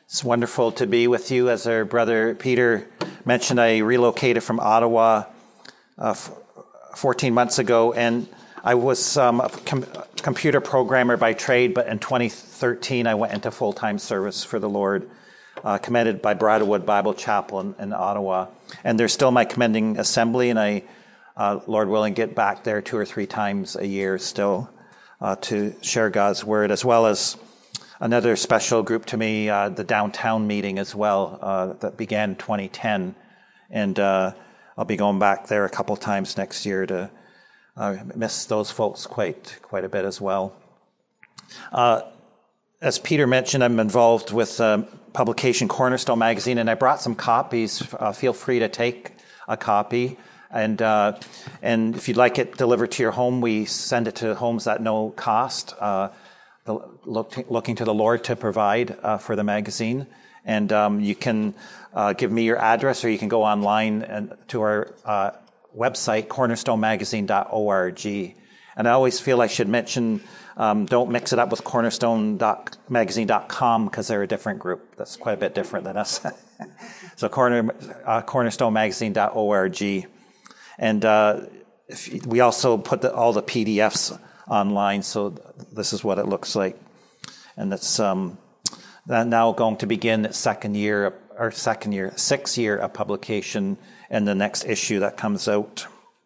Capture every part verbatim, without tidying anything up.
It's wonderful to be with you. As our brother Peter mentioned, I relocated from Ottawa uh, f- fourteen months ago, and I was um, a com- computer programmer by trade, but in twenty thirteen I went into full-time service for the Lord, uh, commended by Bridlewood Bible Chapel in, in Ottawa. And there's still my commending assembly, and I, uh, Lord willing, get back there two or three times a year still uh, to share God's Word, as well as another special group to me, uh, the downtown meeting as well, uh, that began in twenty ten. And uh, I'll be going back there a couple times next year to uh, miss those folks quite quite a bit as well. Uh, as Peter mentioned, I'm involved with uh, publication Cornerstone Magazine, and I brought some copies. Uh, feel free to take a copy. And uh, and if you'd like it delivered to your home, we send it to homes at no cost. Uh, Look, looking to the Lord to provide uh, for the magazine. And um, you can uh, give me your address, or you can go online and to our uh, website, cornerstone magazine dot org. And I always feel I should mention, um, don't mix it up with cornerstone magazine dot com, because they're a different group. That's quite a bit different than us. So corner, uh, cornerstone magazine dot org. And uh, if, we also put the, all the P D Fs online, so this is what it looks like. And it's um, now going to begin its second year, or second year, sixth year of publication, and the next issue that comes out.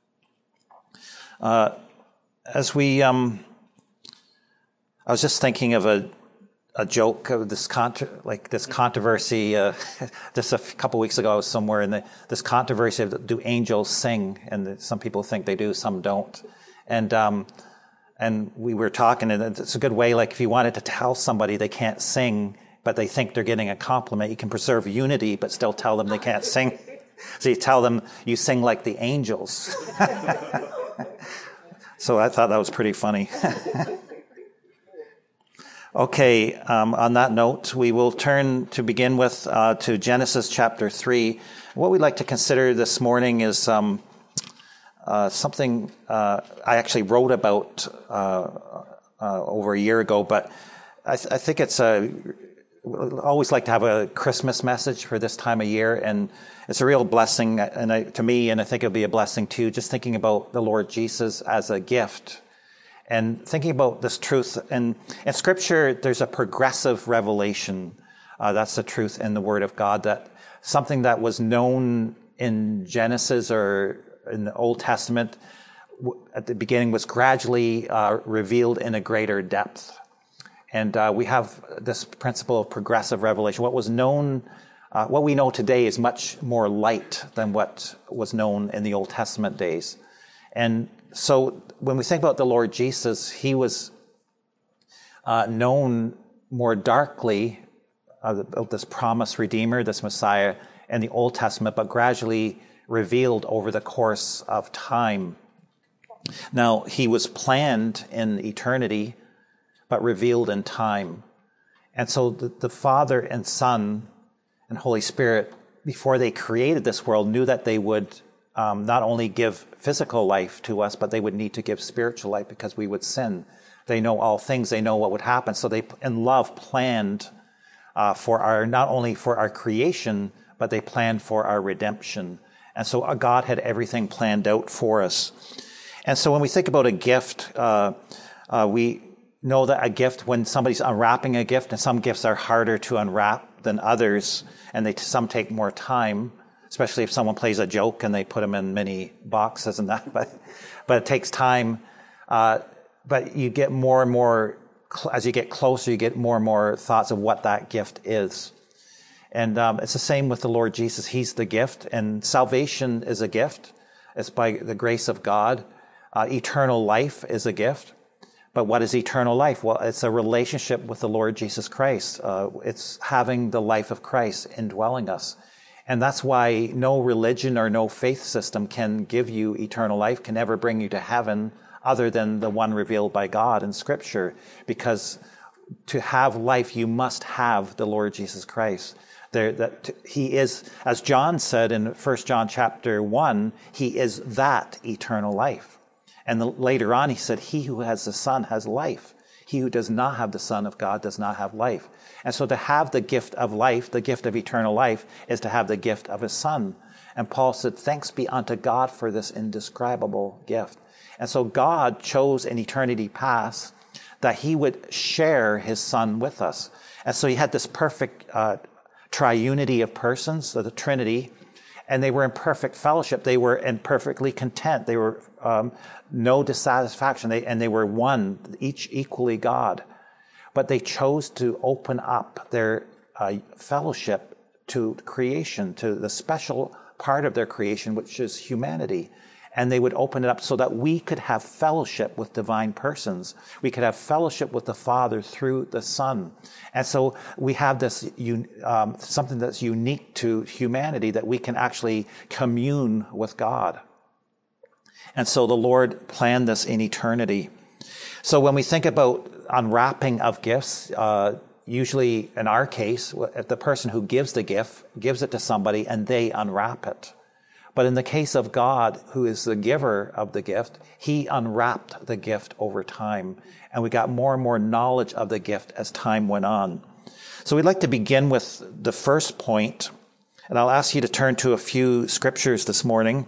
Uh, as we, um, I was just thinking of a a joke of this contra- like this controversy. Uh, just a f- couple weeks ago, I was somewhere in the, this controversy of, do angels sing? And the, some people think they do, some don't. And um, And we were talking, and it's a good way, like if you wanted to tell somebody they can't sing, but they think they're getting a compliment, you can preserve unity, but still tell them they can't sing. So you tell them you sing like the angels. So I thought that was pretty funny. Okay, um, on that note, we will turn to begin with uh, to Genesis chapter three. What we'd like to consider this morning is um, Uh, something uh, I actually wrote about uh, uh, over a year ago, but I, th- I think it's a. I always like to have a Christmas message for this time of year, and it's a real blessing, and I, to me, and I think it'll be a blessing too. Just thinking about the Lord Jesus as a gift, and thinking about this truth. And in Scripture, there's a progressive revelation. Uh, that's the truth in the Word of God. That something that was known in Genesis or in the Old Testament at the beginning was gradually uh, revealed in a greater depth. And uh, we have this principle of progressive revelation. What was known, uh, what we know today is much more light than what was known in the Old Testament days. And so when we think about the Lord Jesus, he was uh, known more darkly, uh, this promised Redeemer, this Messiah in the Old Testament, but gradually revealed over the course of time. Now, he was planned in eternity, but revealed in time. And so the, the Father and Son and Holy Spirit, before they created this world, knew that they would um, not only give physical life to us, but they would need to give spiritual life because we would sin. They know all things. They know what would happen. So they, in love, planned uh, for our, not only for our creation, but they planned for our redemption. And so God had everything planned out for us. And so when we think about a gift, uh, uh, we know that a gift, when somebody's unwrapping a gift, and some gifts are harder to unwrap than others, and they some take more time, especially if someone plays a joke and they put them in many boxes and that. But, but it takes time. Uh, but you get more and more, as you get closer, you get more and more thoughts of what that gift is. And um, it's the same with the Lord Jesus. He's the gift, and salvation is a gift. It's by the grace of God. Uh, eternal life is a gift. But what is eternal life? Well, it's a relationship with the Lord Jesus Christ. Uh, it's having the life of Christ indwelling us. And that's why no religion or no faith system can give you eternal life, can ever bring you to heaven other than the one revealed by God in Scripture. Because to have life, you must have the Lord Jesus Christ. There, that he is, as John said in First John chapter one, he is that eternal life. And the, later on he said, he who has the Son has life. He who does not have the Son of God does not have life. And so to have the gift of life, the gift of eternal life, is to have the gift of his Son. And Paul said, thanks be unto God for this indescribable gift. And so God chose in eternity past that he would share his Son with us. And so he had this perfect uh, triunity of persons, so the Trinity, and they were in perfect fellowship. They were in perfectly content. They were um, no dissatisfaction, they, and they were one, each equally God. But they chose to open up their uh, fellowship to creation, to the special part of their creation, which is humanity. And they would open it up so that we could have fellowship with divine persons. We could have fellowship with the Father through the Son. And so we have this um, something that's unique to humanity, that we can actually commune with God. And so the Lord planned this in eternity. So when we think about unwrapping of gifts, uh, usually in our case, the person who gives the gift gives it to somebody and they unwrap it. But in the case of God, who is the giver of the gift, he unwrapped the gift over time. And we got more and more knowledge of the gift as time went on. So we'd like to begin with the first point. And I'll ask you to turn to a few scriptures this morning.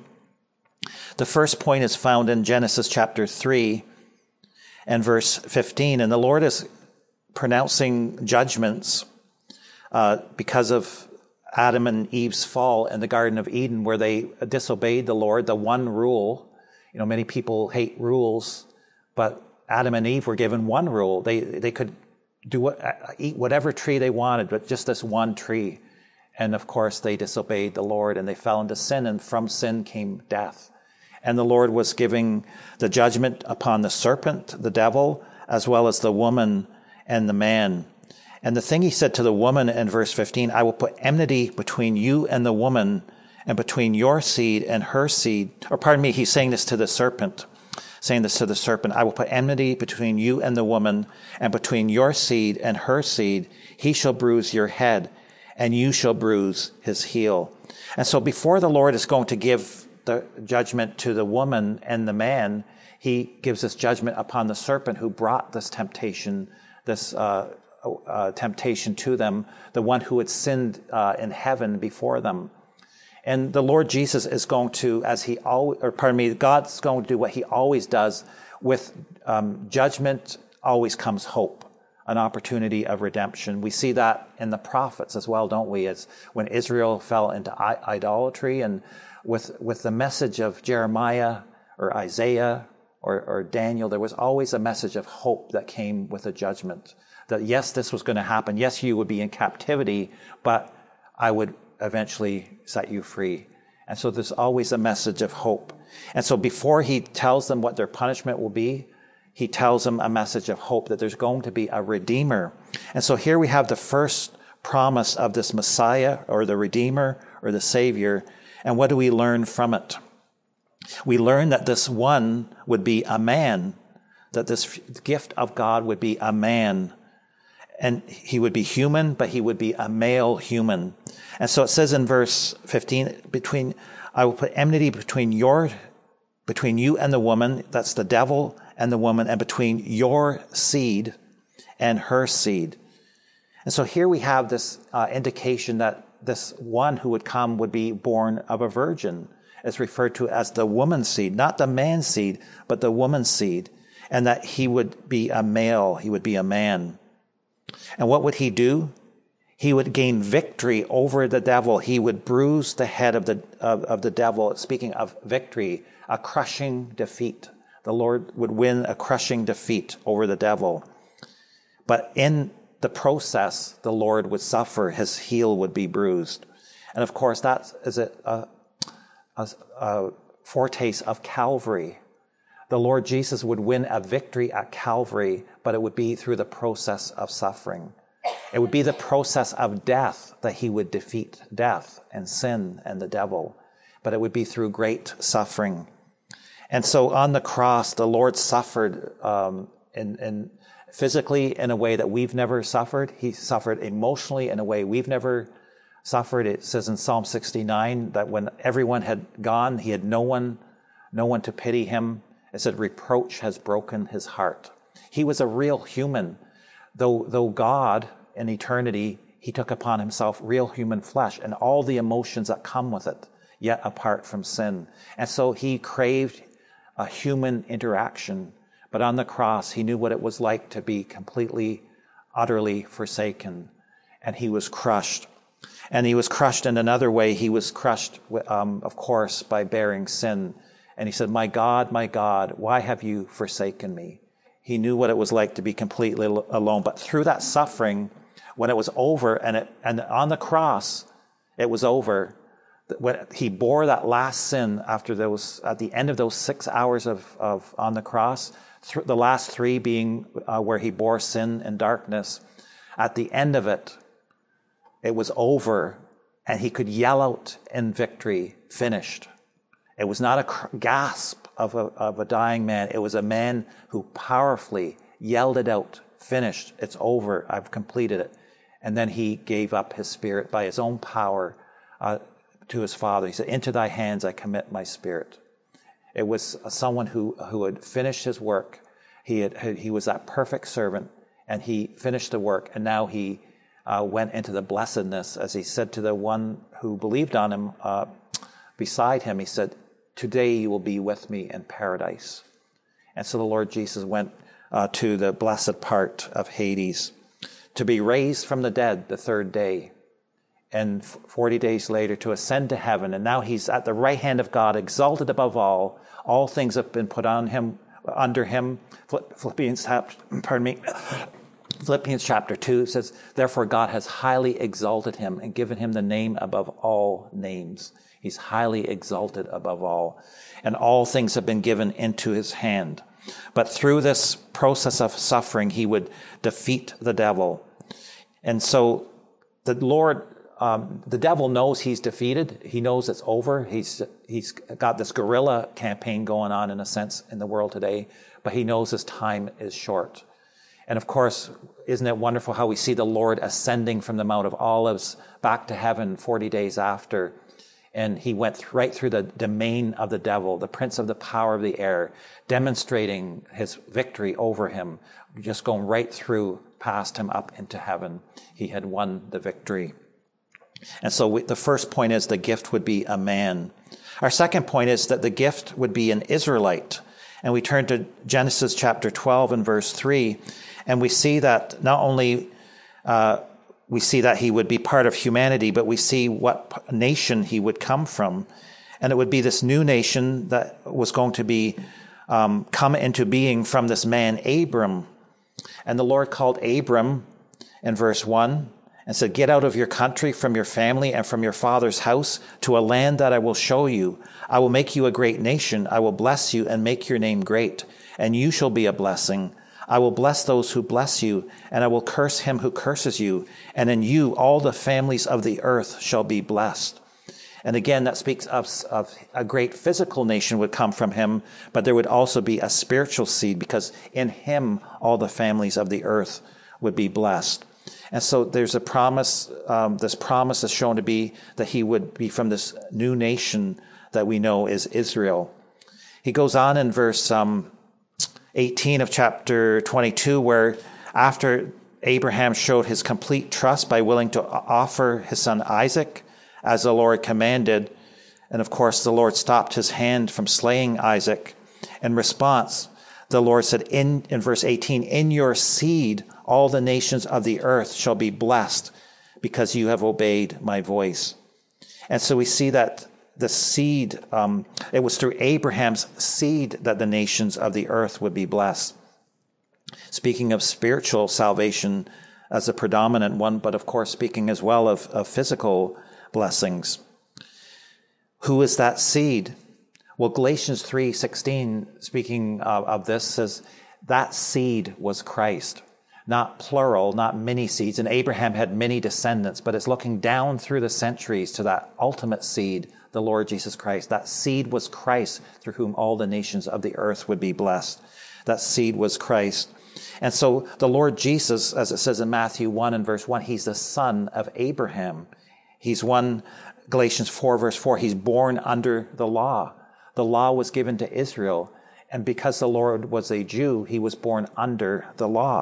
The first point is found in Genesis chapter three and verse fifteen. And the Lord is pronouncing judgments uh, because of Adam and Eve's fall in the Garden of Eden, where they disobeyed the Lord, the one rule. You know, many people hate rules, but Adam and Eve were given one rule. They they could do what, eat whatever tree they wanted, but just this one tree. And of course, they disobeyed the Lord and they fell into sin, and from sin came death. And the Lord was giving the judgment upon the serpent, the devil, as well as the woman and the man. And the thing he said to the woman in verse fifteen, I will put enmity between you and the woman, and between your seed and her seed. Or pardon me, he's saying this to the serpent, saying this to the serpent, I will put enmity between you and the woman, and between your seed and her seed. He shall bruise your head, and you shall bruise his heel. And so before the Lord is going to give the judgment to the woman and the man, he gives this judgment upon the serpent who brought this temptation, this uh Uh, temptation to them, the one who had sinned uh, in heaven before them. And the Lord Jesus is going to, as he always, or pardon me, God's going to do what he always does. With um, judgment always comes hope, an opportunity of redemption. We see that in the prophets as well, don't we? As when Israel fell into I- idolatry, and with with the message of Jeremiah or Isaiah or, or Daniel, there was always a message of hope that came with a judgment. That yes, this was going to happen. Yes, you would be in captivity, but I would eventually set you free. And so there's always a message of hope. And so before he tells them what their punishment will be, he tells them a message of hope, that there's going to be a Redeemer. And so here we have the first promise of this Messiah, or the Redeemer, or the Savior. And what do we learn from it? We learn that this one would be a man, that this gift of God would be a man. And he would be human, but he would be a male human. And so it says in verse fifteen, between, I will put enmity between your, between you and the woman, that's the devil and the woman, and between your seed and her seed. And so here we have this uh, indication that this one who would come would be born of a virgin. It's referred to as the woman's seed, not the man's seed, but the woman's seed. And that he would be a male, he would be a man. And what would he do? He would gain victory over the devil. He would bruise the head of the of, of the devil. Speaking of victory, a crushing defeat. The Lord would win a crushing defeat over the devil. But in the process, the Lord would suffer. His heel would be bruised. And of course, that is a, a, a, a foretaste of Calvary. The Lord Jesus would win a victory at Calvary, but it would be through the process of suffering. It would be the process of death that he would defeat death and sin and the devil, but it would be through great suffering. And so on the cross, the Lord suffered um, in, in physically in a way that we've never suffered. He suffered emotionally in a way we've never suffered. It says in Psalm sixty-nine that when everyone had gone, he had no one, no one to pity him. It said, reproach has broken his heart. He was a real human. Though, though God in eternity, he took upon himself real human flesh and all the emotions that come with it, yet apart from sin. And so he craved a human interaction. But on the cross, he knew what it was like to be completely, utterly forsaken. And he was crushed. And he was crushed in another way. He was crushed, um, of course, by bearing sin. And he said, "My God, my God, why have you forsaken me?" He knew what it was like to be completely alone. But through that suffering, when it was over, and it, and on the cross, it was over, when he bore that last sin after those, at the end of those six hours of, of on the cross, th- the last three being uh, where he bore sin and darkness, at the end of it, it was over, and he could yell out in victory, "Finished." It was not a gasp of a, of a dying man. It was a man who powerfully yelled it out, "Finished. It's over. I've completed it." And then he gave up his spirit by his own power uh, to his Father. He said, "Into thy hands I commit my spirit." It was someone who, who had finished his work. He had, he was that perfect servant, and he finished the work, and now he uh, went into the blessedness, as he said to the one who believed on him uh, beside him. He said, "Today you will be with me in paradise." And so the Lord Jesus went uh, to the blessed part of Hades, to be raised from the dead the third day, and forty days later to ascend to heaven. And now he's at the right hand of God, exalted above all. All things have been put on him, under him. Philippians, pardon me, Philippians chapter two says, "Therefore God has highly exalted him and given him the name above all names." He's highly exalted above all. And all things have been given into his hand. But through this process of suffering, he would defeat the devil. And so the Lord, um, the devil knows he's defeated. He knows it's over. He's, he's got this guerrilla campaign going on, in a sense, in the world today. But he knows his time is short. And of course, isn't it wonderful how we see the Lord ascending from the Mount of Olives back to heaven forty days after? And he went right through the domain of the devil, the prince of the power of the air, demonstrating his victory over him, just going right through past him up into heaven. He had won the victory. And so we, the first point is the gift would be a man. Our second point is that the gift would be an Israelite. And we turn to Genesis chapter twelve and verse three, and we see that not only uh, we see that he would be part of humanity, but we see what nation he would come from. And it would be this new nation that was going to be um, come into being from this man, Abram. And the Lord called Abram in verse one and said, "Get out of your country, from your family, and from your father's house to a land that I will show you. I will make you a great nation. I will bless you and make your name great, and you shall be a blessing. I will bless those who bless you, and I will curse him who curses you. And in you all the families of the earth shall be blessed." And again, that speaks of, of a great physical nation would come from him, but there would also be a spiritual seed, because in him all the families of the earth would be blessed. And so there's a promise, um, this promise is shown to be that he would be from this new nation that we know is Israel. He goes on in verse um, eighteen of chapter twenty-two, where after Abraham showed his complete trust by willing to offer his son Isaac as the Lord commanded, and of course the Lord stopped his hand from slaying Isaac. In response, the Lord said in, in verse eighteen, "In your seed all the nations of the earth shall be blessed, because you have obeyed my voice." And so we see that the seed, um, it was through Abraham's seed that the nations of the earth would be blessed. Speaking of spiritual salvation as the predominant one, but of course speaking as well of, of physical blessings. Who is that seed? Well, Galatians three sixteen, speaking of, of this, says that seed was Christ. Not plural, not many seeds. And Abraham had many descendants, but it's looking down through the centuries to that ultimate seed, the Lord Jesus Christ. That seed was Christ, through whom all the nations of the earth would be blessed. That seed was Christ. And so the Lord Jesus, as it says in Matthew one and verse one, he's the son of Abraham. He's one, Galatians four verse four, he's born under the law. The law was given to Israel. And because the Lord was a Jew, he was born under the law.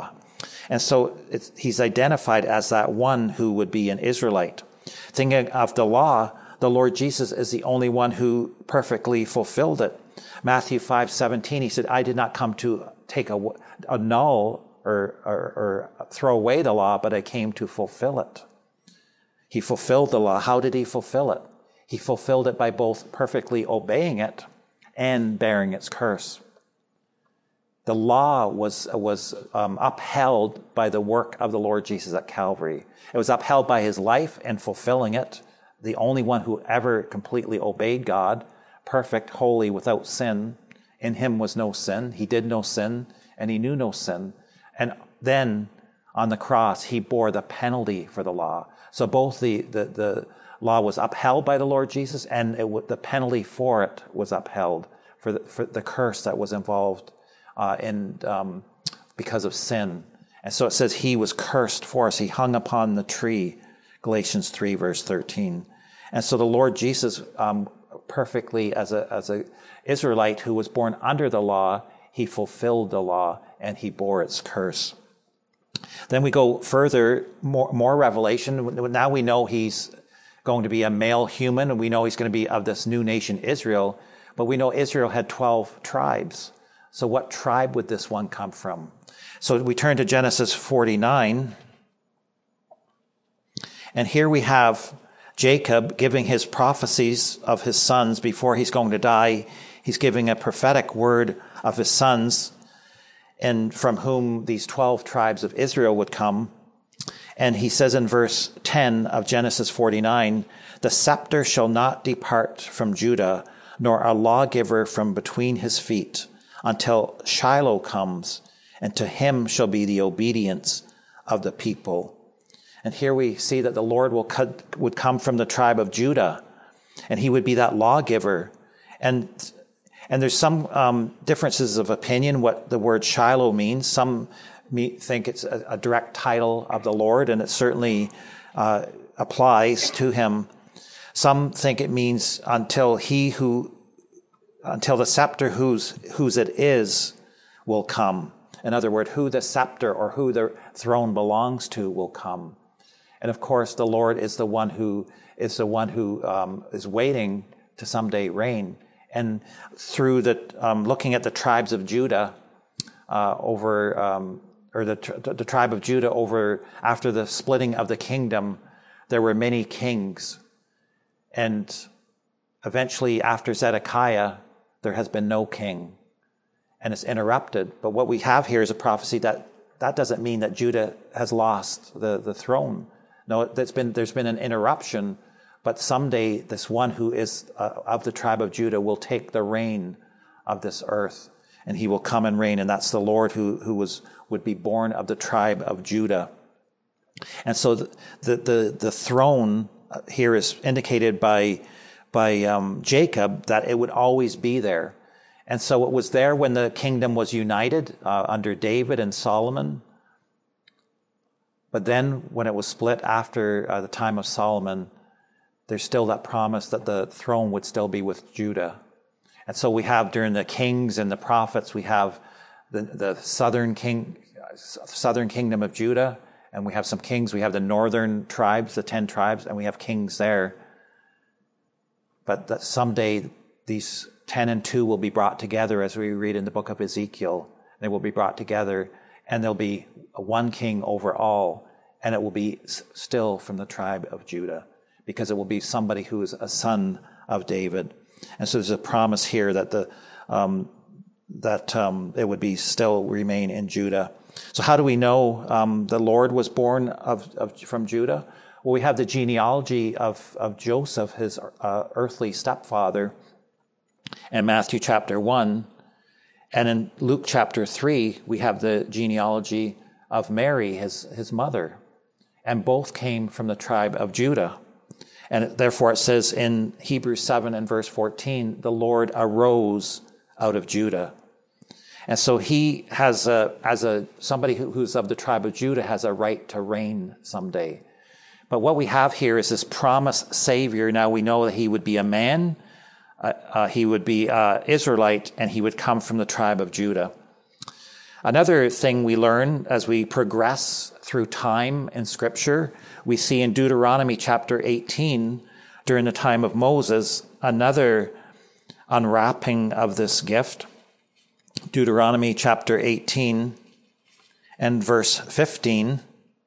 And so it's, he's identified as that one who would be an Israelite. Thinking of the law, the Lord Jesus is the only one who perfectly fulfilled it. Matthew five seventeen, he said, I did not come to take a, annul or, or, or throw away the law, but I came to fulfill it. He fulfilled the law. How did he fulfill it? He fulfilled it by both perfectly obeying it and bearing its curse. The law was, was um, upheld by the work of the Lord Jesus at Calvary. It was upheld by his life and fulfilling it. The only one who ever completely obeyed God, perfect, holy, without sin. In him was no sin. He did no sin, and he knew no sin. And then on the cross, he bore the penalty for the law. So both the, the, the law was upheld by the Lord Jesus, and it, the penalty for it was upheld for the, for the curse that was involved uh, in um, because of sin. And so it says he was cursed for us. He hung upon the tree, Galatians three, verse thirteen. And so the Lord Jesus, um, perfectly as a as a Israelite who was born under the law, he fulfilled the law and he bore its curse. Then we go further, more, more revelation. Now we know he's going to be a male human, and we know he's going to be of this new nation, Israel. But we know Israel had twelve tribes. So what tribe would this one come from? So we turn to Genesis forty-nine. And here we have Jacob giving his prophecies of his sons before he's going to die. He's giving a prophetic word of his sons, and from whom these twelve tribes of Israel would come. And he says in verse ten of Genesis forty-nine, the scepter shall not depart from Judah, nor a lawgiver from between his feet, until Shiloh comes, and to him shall be the obedience of the people. And here we see that the Lord will cut, would come from the tribe of Judah, and he would be that lawgiver. And and there's some um, differences of opinion what the word Shiloh means. Some think it's a, a direct title of the Lord, and it certainly uh, applies to him. Some think it means until he who, until the scepter whose whose it is will come. In other words, who the scepter or who the throne belongs to will come. And of course, the Lord is the one who is the one who um, is waiting to someday reign. And through the um, looking at the tribes of Judah uh, over, um, or the, the tribe of Judah over after the splitting of the kingdom, there were many kings, and eventually after Zedekiah, there has been no king, and it's interrupted. But what we have here is a prophecy that that doesn't mean that Judah has lost the, the throne. No, that's been, there's been an interruption, but someday this one who is uh, of the tribe of Judah will take the reign of this earth, and he will come and reign, and that's the Lord who, who was, would be born of the tribe of Judah. And so the, the, the, the throne here is indicated by, by um, Jacob, that it would always be there. And so it was there when the kingdom was united uh, under David and Solomon. But then when it was split after uh, the time of Solomon, there's still that promise that the throne would still be with Judah. And so we have during the kings and the prophets, we have the, the southern king, southern kingdom of Judah, and we have some kings. We have the northern tribes, the ten tribes, and we have kings there. But that someday these ten and two will be brought together, as we read in the book of Ezekiel. They will be brought together, and there'll be one king over all, and it will be still from the tribe of Judah, because it will be somebody who is a son of David. And so there's a promise here that the um, that um, it would be still remain in Judah. So how do we know um, the Lord was born of, of from Judah? Well, we have the genealogy of, of Joseph, his uh, earthly stepfather, in Matthew chapter one. And in Luke chapter three, we have the genealogy of Mary, his, his mother. And both came from the tribe of Judah. And therefore it says in Hebrews seven and verse fourteen, the Lord arose out of Judah. And so he has a, as a, somebody who, who's of the tribe of Judah has a right to reign someday. But what we have here is this promised Savior. Now we know that he would be a man, uh, uh, he would be uh, Israelite, and he would come from the tribe of Judah. Another thing we learn as we progress through time in Scripture, we see in Deuteronomy chapter eighteen, during the time of Moses, another unwrapping of this gift. Deuteronomy chapter eighteen and verse fifteen.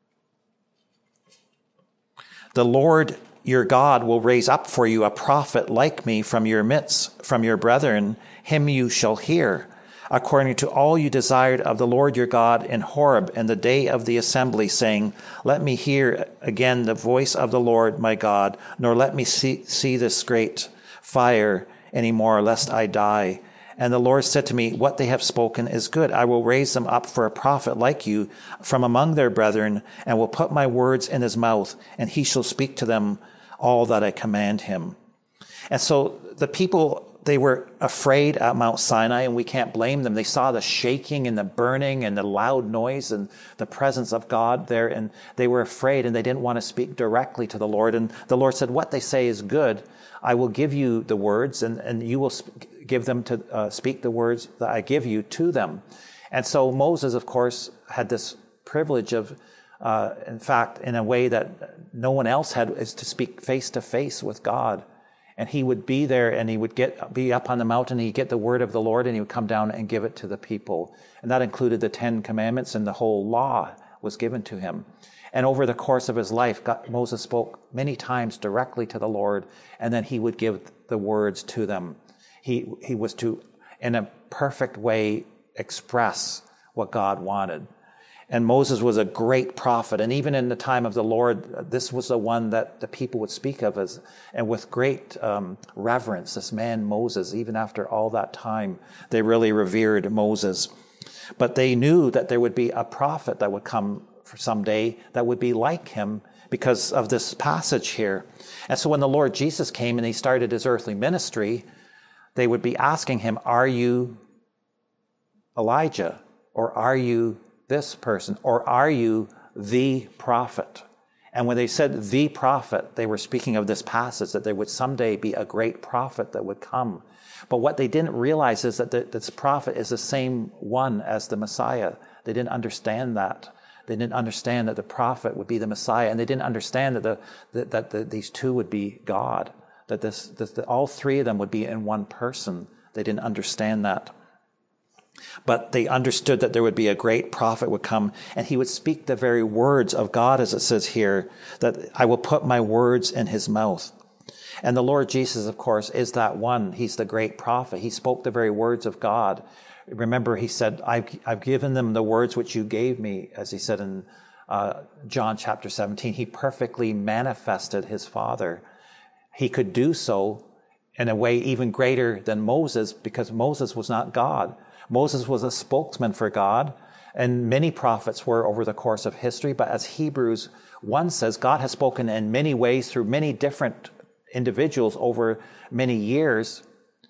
The Lord your God will raise up for you a prophet like me from your midst, from your brethren. Him you shall hear, according to all you desired of the Lord your God in Horeb in the day of the assembly, saying, let me hear again the voice of the Lord my God, nor let me see, see this great fire any more, lest I die. And the Lord said to me, what they have spoken is good. I will raise them up for a prophet like you from among their brethren, and will put my words in his mouth, and he shall speak to them all that I command him. And so the people, they were afraid at Mount Sinai, and we can't blame them. They saw the shaking and the burning and the loud noise and the presence of God there, and they were afraid, and they didn't want to speak directly to the Lord. And the Lord said, what they say is good. I will give you the words, and, and you will sp- give them to uh, speak the words that I give you to them. And so Moses, of course, had this privilege of, uh, in fact, in a way that no one else had, is to speak face to face with God. And he would be there, and he would get be up on the mountain, and he'd get the word of the Lord, and he would come down and give it to the people. And that included the Ten Commandments, and the whole law was given to him. And over the course of his life, God, Moses spoke many times directly to the Lord, and then he would give the words to them. He, he was to, in a perfect way, express what God wanted. And Moses was a great prophet. And even in the time of the Lord, this was the one that the people would speak of as, and with great um, reverence, this man Moses. Even after all that time, they really revered Moses. But they knew that there would be a prophet that would come for someday that would be like him because of this passage here. And so when the Lord Jesus came and he started his earthly ministry, they would be asking him, are you Elijah? Or are you this person? Or are you the prophet? And when they said the prophet, they were speaking of this passage, that there would someday be a great prophet that would come. But what they didn't realize is that the, this prophet is the same one as the Messiah. They didn't understand that. They didn't understand that the prophet would be the Messiah, and they didn't understand that the, that, that the, these two would be God, that this, this that all three of them would be in one person. They didn't understand that. But they understood that there would be a great prophet would come, and he would speak the very words of God, as it says here, that I will put my words in his mouth. And the Lord Jesus, of course, is that one. He's the great prophet. He spoke the very words of God. Remember, he said, I've, I've given them the words which you gave me, as he said in uh, John chapter seventeen. He perfectly manifested his Father. He could do so in a way even greater than Moses, because Moses was not God. Moses was a spokesman for God, and many prophets were over the course of history. But as Hebrews one says, God has spoken in many ways through many different individuals over many years.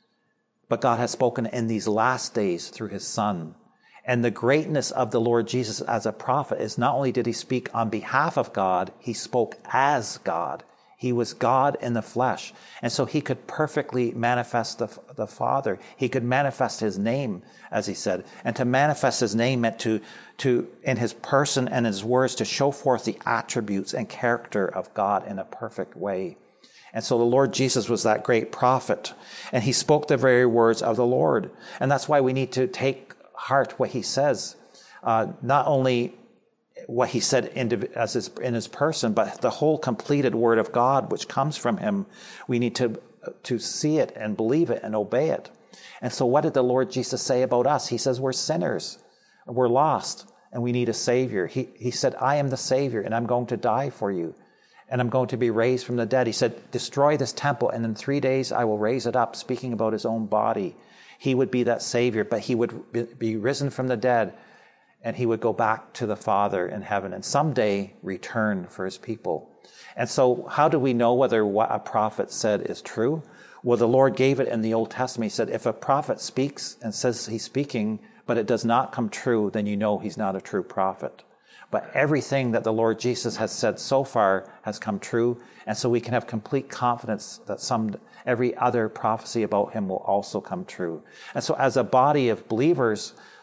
But God has spoken in these last days through his Son. And the greatness of the Lord Jesus as a prophet is not only did he speak on behalf of God, he spoke as God. He was God in the flesh. And so he could perfectly manifest the, the Father. He could manifest his name, as he said. And to manifest his name meant to, to, in his person and his words, to show forth the attributes and character of God in a perfect way. And so the Lord Jesus was that great prophet, and he spoke the very words of the Lord. And that's why we need to take heart what he says, uh, not only what he said in, as his, in his person, but the whole completed word of God, which comes from him. We need to, to see it and believe it and obey it. And so what did the Lord Jesus say about us? He says we're sinners, we're lost, and we need a Savior. He, he said, I am the Savior, and I'm going to die for you. And I'm going to be raised from the dead. He said, destroy this temple, and in three days I will raise it up, speaking about his own body. He would be that Savior, but he would be risen from the dead, and he would go back to the Father in heaven and someday return for his people. And so how do we know whether what a prophet said is true? Well, the Lord gave it in the Old Testament. He said, if a prophet speaks and says he's speaking, but it does not come true, then you know he's not a true prophet. But everything that the Lord Jesus has said so far has come true. And so we can have complete confidence that some, every other prophecy about him will also come true. And so as a body of believers,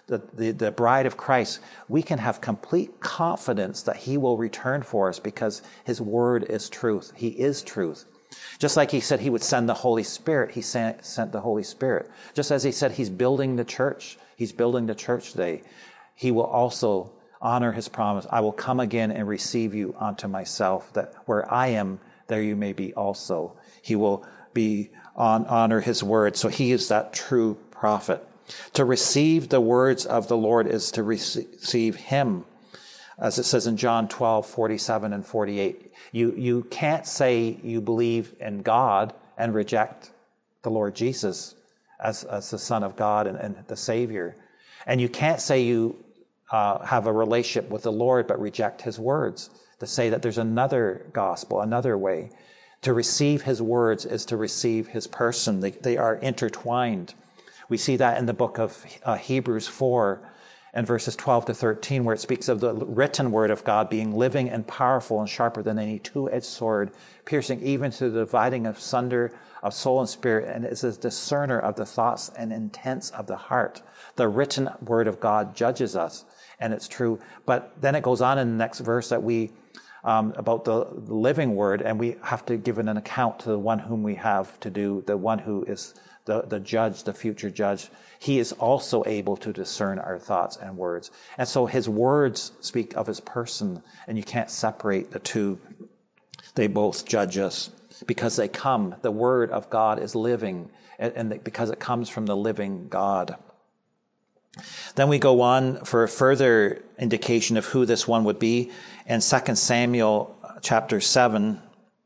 the, the, the bride of Christ, we can have complete confidence that he will return for us because his word is truth. He is truth. Just like he said he would send the Holy Spirit, he sent, sent the Holy Spirit. Just as he said he's building the church, he's building the church today, he will also honor his promise. I will come again and receive you unto myself, that where I am, there you may be also. He will be on honor his word. So he is that true prophet. To receive the words of the Lord is to receive him. As it says in John twelve, forty-seven and forty-eight. You, you can't say you believe in God and reject the Lord Jesus as, as the Son of God and, and the Savior. And you can't say you uh, have a relationship with the Lord but reject his words. To say that there's another gospel, another way. To receive his words is to receive his person. They, they are intertwined. We see that in the book of uh, Hebrews four and verses twelve to thirteen, where it speaks of the written word of God being living and powerful and sharper than any two-edged sword, piercing even to the dividing of sunder of soul and spirit, and is a discerner of the thoughts and intents of the heart. The written word of God judges us, and it's true. But then it goes on in the next verse that we Um, about the living word, and we have to give an account to the one whom we have to do, the one who is the, the judge, the future judge. He is also able to discern our thoughts and words. And so his words speak of his person, and you can't separate the two. They both judge us because they come. The word of God is living, and, and because it comes from the living God. Then we go on for a further indication of who this one would be in Second Samuel chapter seven.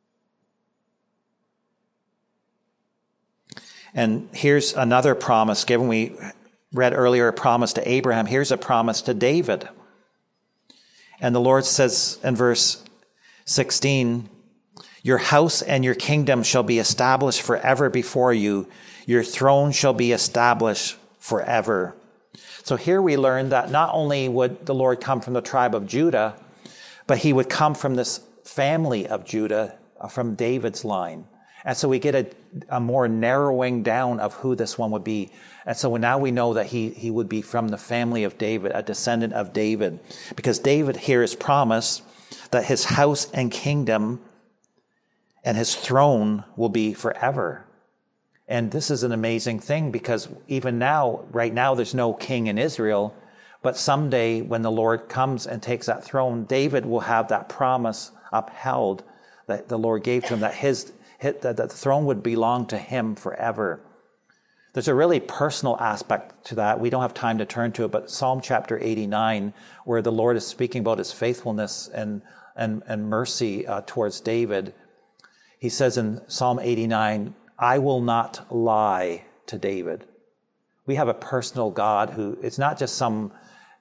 And here's another promise given. We read earlier a promise to Abraham. Here's a promise to David. And the Lord says in verse sixteen, your house and your kingdom shall be established forever before you. Your throne shall be established forever. So here we learn that not only would the Lord come from the tribe of Judah, but he would come from this family of Judah, from David's line. And so we get a, a more narrowing down of who this one would be. And so now we know that he, he would be from the family of David, a descendant of David. Because David here is promised that his house and kingdom and his throne will be forever. And this is an amazing thing because even now, right now, there's no king in Israel. But someday when the Lord comes and takes that throne, David will have that promise upheld that the Lord gave to him, that his that the throne would belong to him forever. There's a really personal aspect to that. We don't have time to turn to it, but Psalm chapter eighty-nine, where the Lord is speaking about his faithfulness and, and, and mercy uh, towards David. He says in Psalm eighty-nine, I will not lie to David. We have a personal God who, it's not just some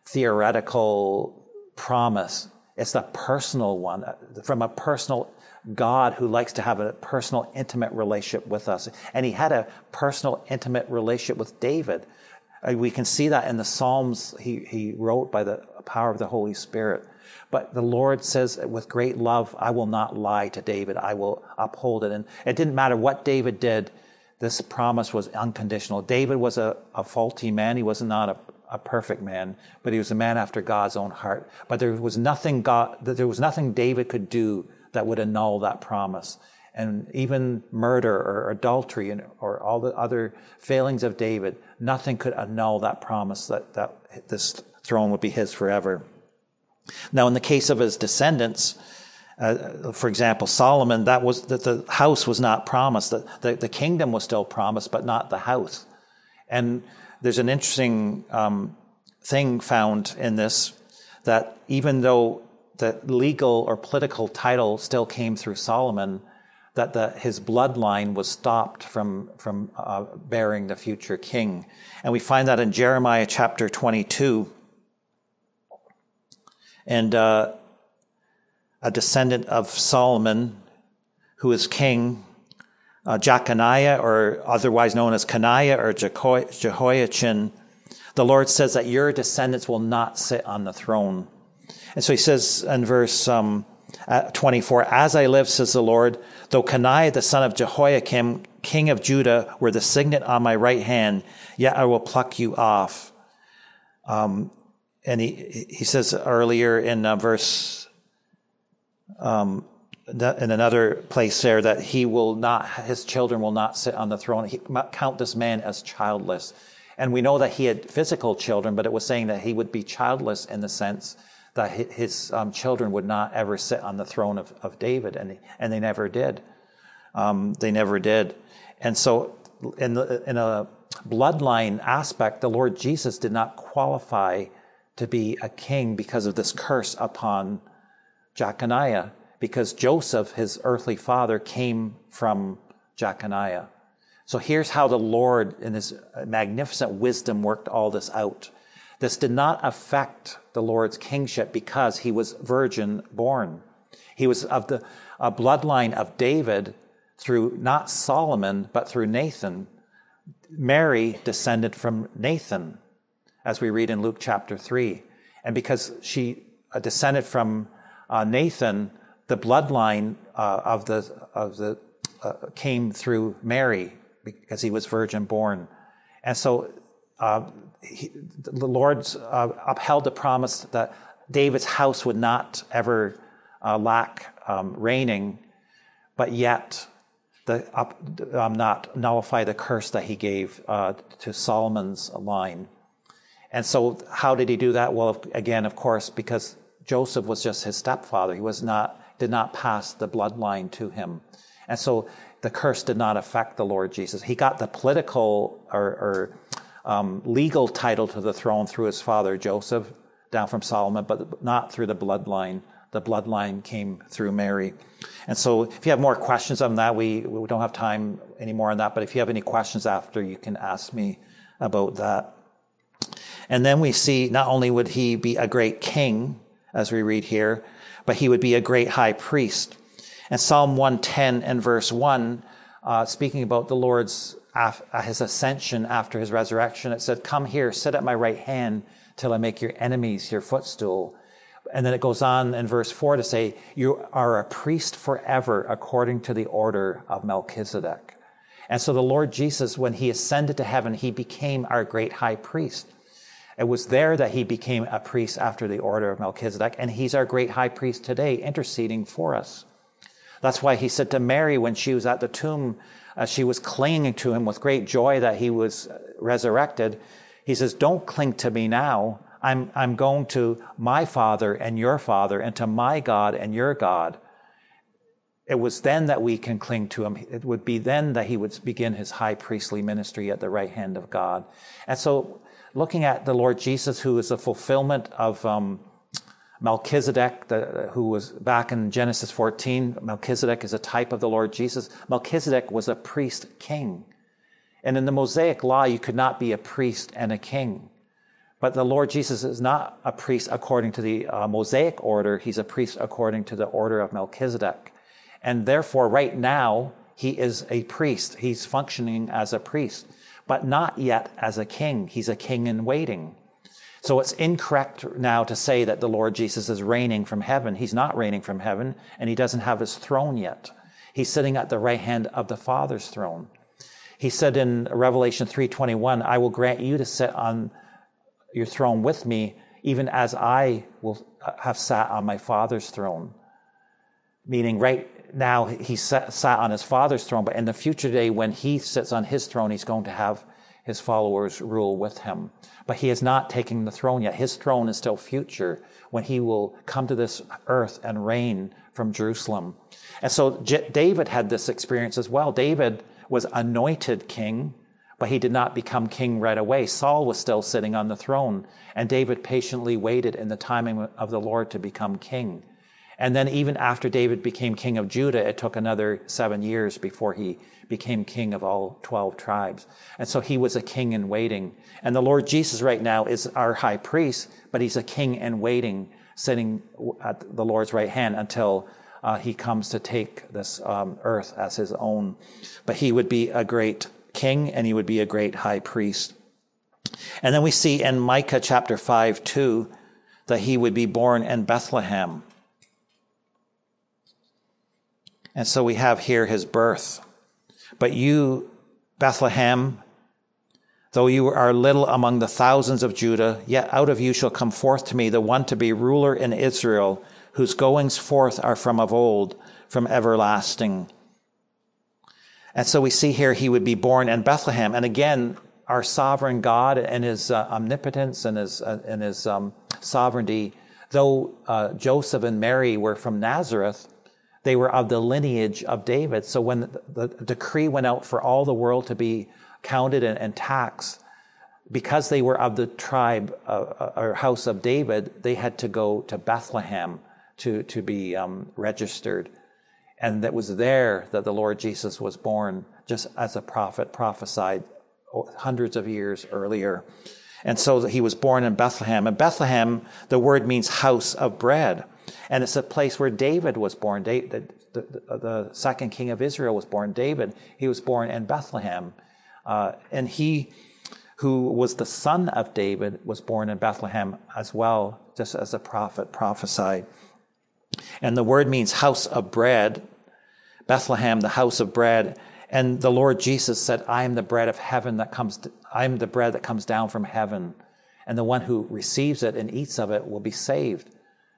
theoretical promise. It's the personal one from a personal God who likes to have a personal, intimate relationship with us. And he had a personal, intimate relationship with David. We can see that in the Psalms he, he wrote by the power of the Holy Spirit. But the Lord says, with great love, I will not lie to David. I will uphold it. And it didn't matter what David did. This promise was unconditional. David was a, a faulty man. He was not a, a perfect man, but he was a man after God's own heart. But there was nothing God, there was nothing David could do that would annul that promise. And even murder or adultery and, or all the other failings of David, nothing could annul that promise that, that this throne would be his forever. Now, in the case of his descendants, uh, for example, Solomon, that was that the house was not promised. The, the, the kingdom was still promised, but not the house. And there's an interesting um, thing found in this, that even though the legal or political title still came through Solomon, that the, his bloodline was stopped from, from uh, bearing the future king. And we find that in Jeremiah chapter twenty-two. And uh, a descendant of Solomon, who is king, uh, Jeconiah, or otherwise known as Coniah or Jeho- Jehoiachin, the Lord says that your descendants will not sit on the throne. And so he says in verse um, twenty-four, as I live, says the Lord, though Coniah, the son of Jehoiakim, king of Judah, were the signet on my right hand, yet I will pluck you off Um, and he, he says earlier in uh, verse, um, in another place there, that he will not, his children will not sit on the throne. He count this man as childless. And we know that he had physical children, but it was saying that he would be childless in the sense that his um, children would not ever sit on the throne of, of David, and and they never did. Um, they never did. And so in, the, in a bloodline aspect, the Lord Jesus did not qualify to be a king because of this curse upon Jeconiah, because Joseph, his earthly father, came from Jeconiah. So here's how the Lord, in his magnificent wisdom, worked all this out. This did not affect the Lord's kingship because he was virgin born. He was of the uh, bloodline of David through not Solomon, but through Nathan. Mary descended from Nathan, as we read in Luke chapter three. And because she uh, descended from uh, Nathan, the bloodline uh, of the of the uh, came through Mary because he was virgin born. And so uh, he, the Lord uh, upheld the promise that David's house would not ever uh, lack um, reigning, but yet the up, um, not nullify the curse that he gave uh, to Solomon's line. And so how did he do that? Well, again, of course, because Joseph was just his stepfather. He was not, did not pass the bloodline to him. And so the curse did not affect the Lord Jesus. He got the political or, or um, legal title to the throne through his father Joseph, down from Solomon, but not through the bloodline. The bloodline came through Mary. And so if you have more questions on that, we, we don't have time anymore on that, but if you have any questions after, you can ask me about that. And then we see not only would he be a great king, as we read here, but he would be a great high priest. And Psalm one ten and verse one, uh, speaking about the Lord's, af- his ascension after his resurrection, it said, "Come here, sit at my right hand till I make your enemies your footstool." And then it goes on in verse four to say, "You are a priest forever according to the order of Melchizedek." And so the Lord Jesus, when he ascended to heaven, he became our great high priest. It was there that he became a priest after the order of Melchizedek, and he's our great high priest today, interceding for us. That's why he said to Mary when she was at the tomb, uh, she was clinging to him with great joy that he was resurrected. He says, "Don't cling to me now. I'm, I'm going to my Father and your Father, and to my God and your God." It was then that we can cling to him. It would be then that he would begin his high priestly ministry at the right hand of God. And so looking at the Lord Jesus, who is a fulfillment of um, Melchizedek, the, who was back in Genesis fourteen, Melchizedek is a type of the Lord Jesus. Melchizedek was a priest king. And in the Mosaic law, you could not be a priest and a king. But the Lord Jesus is not a priest according to the uh, Mosaic order. He's a priest according to the order of Melchizedek. And therefore, right now, he is a priest. He's functioning as a priest, but not yet as a king. He's a king in waiting. So it's incorrect now to say that the Lord Jesus is reigning from heaven. He's not reigning from heaven, and he doesn't have his throne yet. He's sitting at the right hand of the Father's throne. He said in Revelation three twenty-one, "I will grant you to sit on your throne with me, even as I will have sat on my Father's throne." Meaning right now he sat, sat on his Father's throne, but in the future day when he sits on his throne, he's going to have his followers rule with him. But he is not taking the throne yet. His throne is still future, when he will come to this earth and reign from Jerusalem. And so J- David had this experience as well. David was anointed king, but he did not become king right away. Saul was still sitting on the throne, and David patiently waited in the timing of the Lord to become king. And then even after David became king of Judah, it took another seven years before he became king of all twelve tribes. And so he was a king in waiting. And the Lord Jesus right now is our high priest, but he's a king in waiting, sitting at the Lord's right hand until uh, he comes to take this um, earth as his own. But he would be a great king, and he would be a great high priest. And then we see in Micah chapter five, two, that he would be born in Bethlehem. And so we have here his birth. "But you, Bethlehem, Though you are little among the thousands of Judah, yet out of you shall come forth to me the one to be ruler in Israel, whose goings forth are from of old, from everlasting. And so we see here he would be born in Bethlehem. And again, our sovereign God and his uh, omnipotence and his, uh, and his um, sovereignty, though uh, Joseph and Mary were from Nazareth, they were of the lineage of David. So when the, the decree went out for all the world to be counted and, and taxed, because they were of the tribe uh, or house of David, they had to go to Bethlehem to, to be um, registered. And that was there that the Lord Jesus was born, just as a prophet prophesied hundreds of years earlier. And so he was born in Bethlehem. And Bethlehem, the word means house of bread. And it's a place where David was born. The, the, the second king of Israel was born. David, he was born in Bethlehem. Uh, and he who was the son of David was born in Bethlehem as well, just as a prophet prophesied. And the word means house of bread. Bethlehem, the house of bread. And the Lord Jesus said, I am the bread of heaven that comes, I am the bread that comes down from heaven. And the one who receives it and eats of it will be saved.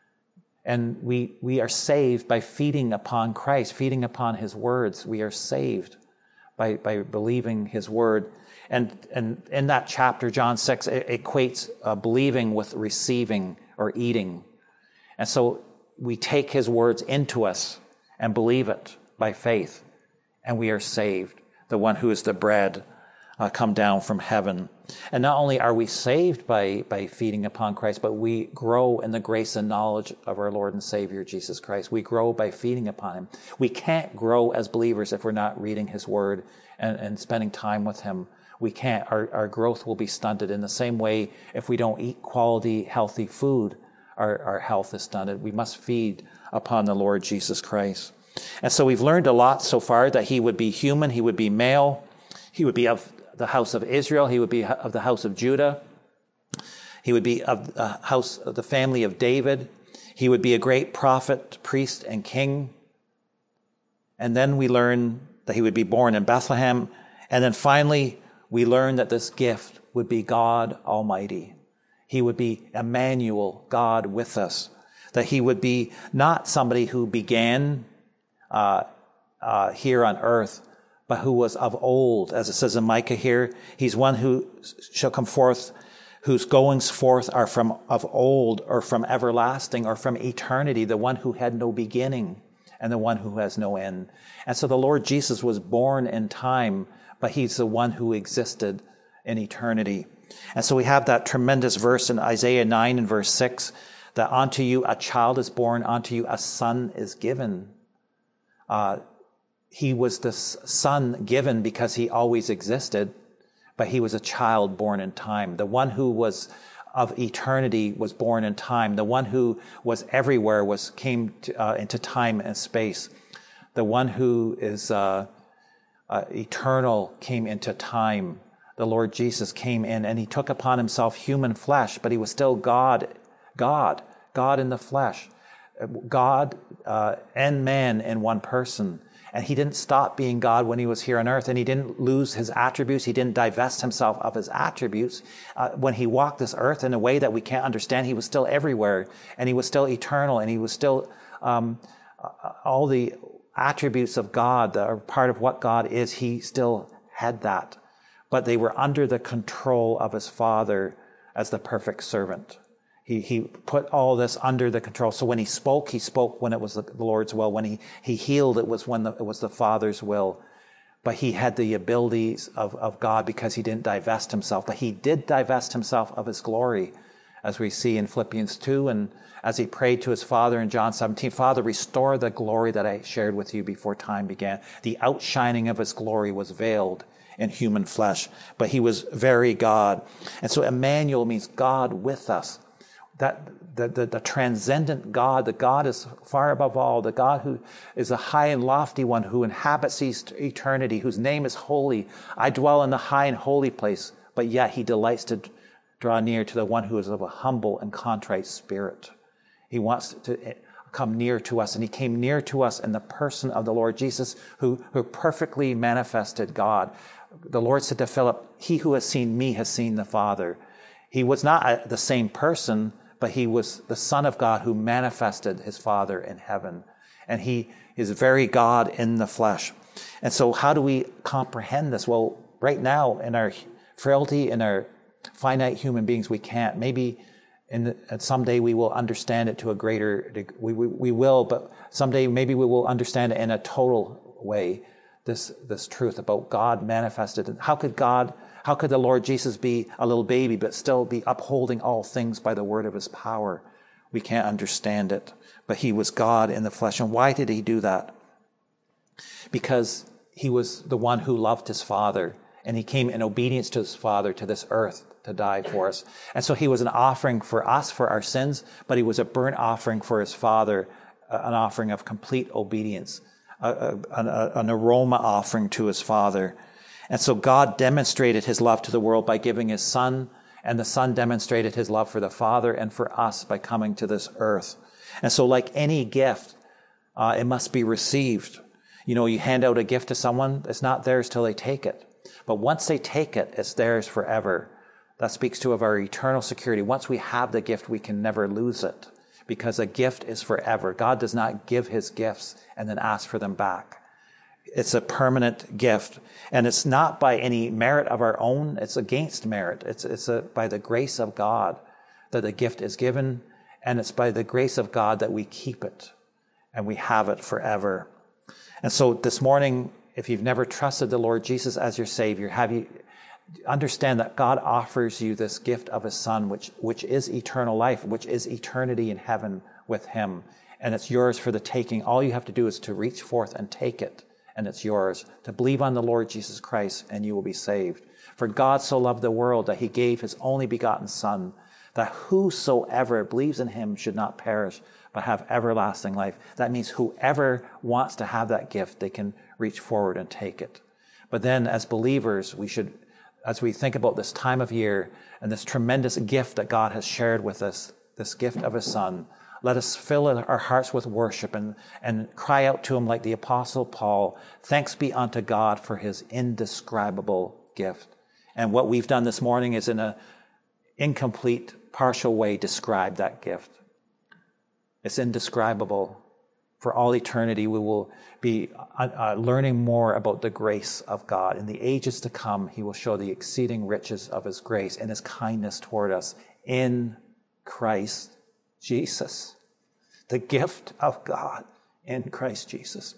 And we, we are saved by feeding upon Christ, feeding upon his words. We are saved by, by believing his word. And, and in that chapter, John six, it equates uh, believing with receiving or eating. And so we take his words into us and believe it by faith. And we are saved, the one who is the bread uh, come down from heaven. And not only are we saved by, by feeding upon Christ, but we grow in the grace and knowledge of our Lord and Savior, Jesus Christ. We grow by feeding upon him. We can't grow as believers if we're not reading his word and, and spending time with him. We can't. Our, our growth will be stunted. In the same way, if we don't eat quality, healthy food, our, our health is stunted. We must feed upon the Lord Jesus Christ. And so we've learned a lot so far, that he would be human, he would be male, he would be of the house of Israel, he would be of the house of Judah, he would be of the house of the family of David, he would be a great prophet, priest, and king. And then we learn that he would be born in Bethlehem. And then finally, we learn that this gift would be God Almighty. He would be Emmanuel, God with us. That he would be not somebody who began Uh, uh, here on earth, but who was of old, as it says in Micah here. He's one who shall come forth, whose goings forth are from of old, or from everlasting, or from eternity, the one who had no beginning and the one who has no end. And so the Lord Jesus was born in time, but he's the one who existed in eternity. And so we have that tremendous verse in Isaiah nine and verse six, that unto you a child is born, unto you a son is given. Uh, he was the son given because he always existed, but he was a child born in time. The one who was of eternity was born in time. The one who was everywhere was came to, uh, into time and space. The one who is uh, uh, eternal came into time. The Lord Jesus came in and he took upon himself human flesh, but he was still God, God, God in the flesh. God uh, and man in one person. And he didn't stop being God when he was here on earth, and he didn't lose his attributes. He didn't divest himself of his attributes. Uh, when he walked this earth in a way that we can't understand, he was still everywhere, and he was still eternal, and he was still um, all the attributes of God that are part of what God is. He still had that, but they were under the control of his Father as the perfect servant. He, he put all this under the control. So when he spoke, he spoke when it was the Lord's will. When he, he healed, it was when the, it was the Father's will. But he had the abilities of, of God because he didn't divest himself. But he did divest himself of his glory, as we see in Philippians two. And as he prayed to his Father in John seventeen, Father, restore the glory that I shared with you before time began. The outshining of his glory was veiled in human flesh, but he was very God. And so Emmanuel means God with us. That the, the, the transcendent God, the God is far above all, the God who is a high and lofty one, who inhabits eternity, whose name is holy. I dwell in the high and holy place, but yet he delights to draw near to the one who is of a humble and contrite spirit. He wants to come near to us, and he came near to us in the person of the Lord Jesus, who, who perfectly manifested God. The Lord said to Philip, he who has seen me has seen the Father. He was not a, the same person, but he was the Son of God who manifested his Father in heaven. And he is very God in the flesh. And so how do we comprehend this? Well, right now in our frailty, in our finite human beings, we can't. Maybe in the, someday we will understand it to a greater degree. We, we, we will, but someday maybe we will understand it in a total way, this, this truth about God manifested. How could God, how could the Lord Jesus be a little baby, but still be upholding all things by the word of his power? We can't understand it, but he was God in the flesh. And why did he do that? Because he was the one who loved his Father, and he came in obedience to his Father to this earth to die for us. And so he was an offering for us, for our sins, but he was a burnt offering for his Father, an offering of complete obedience, a, a, a, an aroma offering to his Father. And so God demonstrated his love to the world by giving his Son, and the Son demonstrated his love for the Father and for us by coming to this earth. And so like any gift, uh, it must be received. You know, you hand out a gift to someone, it's not theirs till they take it. But once they take it, it's theirs forever. That speaks to of our eternal security. Once we have the gift, we can never lose it, because a gift is forever. God does not give his gifts and then ask for them back. It's a permanent gift, and it's not by any merit of our own. It's against merit. It's, it's a, by the grace of God that the gift is given, and it's by the grace of God that we keep it and we have it forever. And so this morning, if you've never trusted the Lord Jesus as your Savior, have you understand that God offers you this gift of his Son, which, which is eternal life, which is eternity in heaven with him. And it's yours for the taking. All you have to do is to reach forth and take it, and it's yours. To believe on the Lord Jesus Christ, and you will be saved. For God so loved the world that he gave his only begotten Son, that whosoever believes in him should not perish, but have everlasting life. That means whoever wants to have that gift, they can reach forward and take it. But then as believers, we should, as we think about this time of year and this tremendous gift that God has shared with us, this gift of his Son, let us fill our hearts with worship and, and cry out to him like the Apostle Paul, thanks be unto God for his indescribable gift. And what we've done this morning is in an incomplete, partial way describe that gift. It's indescribable. For all eternity, we will be uh, uh, learning more about the grace of God. In the ages to come, he will show the exceeding riches of his grace and his kindness toward us in Christ Jesus. The gift of God in Christ Jesus.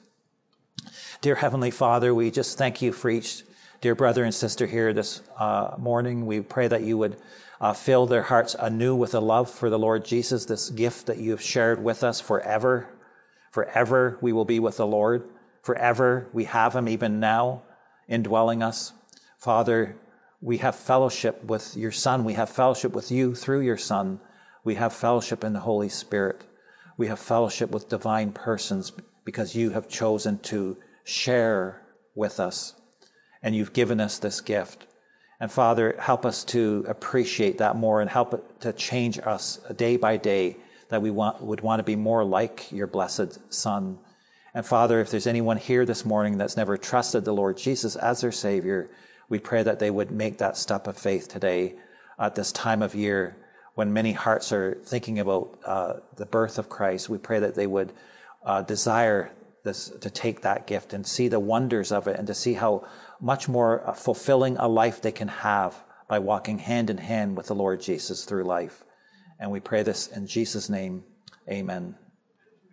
Dear Heavenly Father, we just thank you for each dear brother and sister here this uh, morning. We pray that you would Uh, fill their hearts anew with a love for the Lord Jesus, this gift that you have shared with us forever. Forever we will be with the Lord. Forever we have him even now indwelling us. Father, we have fellowship with your Son. We have fellowship with you through your Son. We have fellowship in the Holy Spirit. We have fellowship with divine persons because you have chosen to share with us, and you've given us this gift. And Father, help us to appreciate that more and help it to change us day by day, that we want, would want to be more like your blessed Son. And Father, if there's anyone here this morning that's never trusted the Lord Jesus as their Savior, we pray that they would make that step of faith today at this time of year when many hearts are thinking about uh, the birth of Christ. We pray that they would uh, desire this, to take that gift and see the wonders of it, and to see how much more fulfilling a life they can have by walking hand in hand with the Lord Jesus through life. And we pray this in Jesus' name. Amen.